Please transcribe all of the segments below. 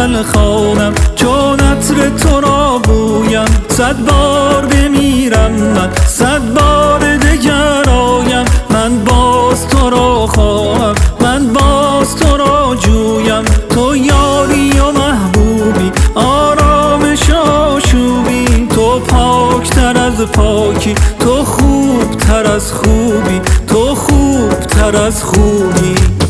غزل خوانم، چون عطر تو را بویم. 100 بار بمیرم من، 100 بار دگر آیم. من باز تو را خواهم، من باز تو را جویم. تو یاری و محبوبی، آرامش آشوبی. تو پاکتر از پاکی، تو خوبتر از خوبی، تو خوبتر از خوبی.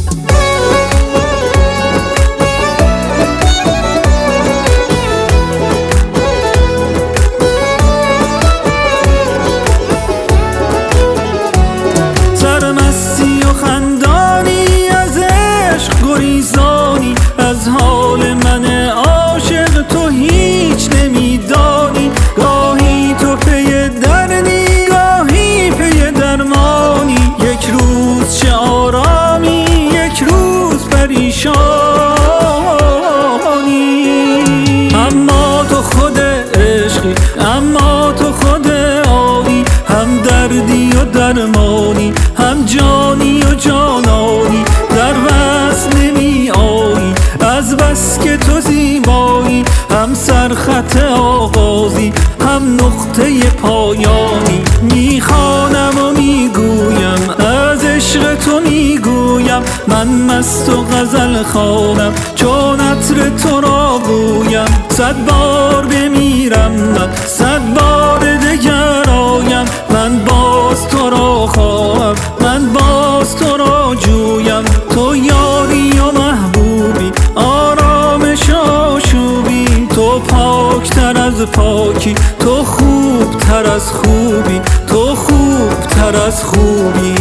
سرمستی و خندانی، از عشق گریزانی. از حال من عاشق تو هیچ نمیدانی. گاهی تو پی دردی، گاهی پی درمانی. یک روز چه آرامی، یک روز پریشانی. اما تو خود عشقی، اما تو خود آنی. هم دردی و درمانی، هم جانی و جانانی. در وصل نمی آیی از بس که تو زیبایی. هم سرخط آغازی، هم نقطه پایانی. میخوانم و میگویم، از عشق تو میگویم. من مست و غزل خوانم، چون عطر تو را بویم. 100 بار بمیرم من، 100 بار دگر آیم. من باز تو را خواهم، من باز تو را جویم. تو یاری و محبوبی، آرامش آشوبی. تو پاکتر از پاکی، تو خوبتر از خوبی، تو خوبتر از خوبی.